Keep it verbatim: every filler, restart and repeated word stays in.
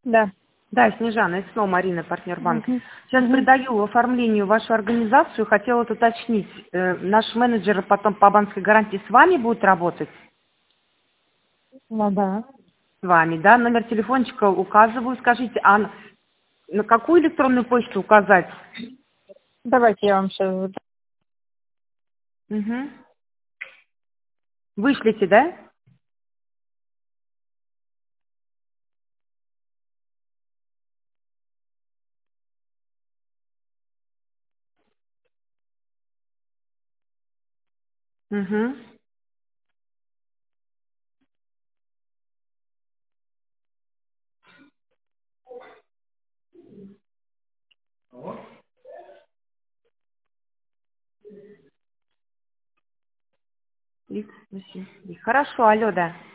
Да. Да, Снежана, это снова Марина, партнер банка. Мгм. Сейчас Мгм. придаю оформлению вашу организацию. Хотела вот уточнить, э, наш менеджер потом по банковской гарантии с вами будет работать? Ну да. С вами, да? Номер телефончика указываю. Скажите, а н- на какую электронную почту указать? Давайте я вам сейчас... Угу. Вышлите, да? Угу. Икс восемь. Хорошо, алло, да.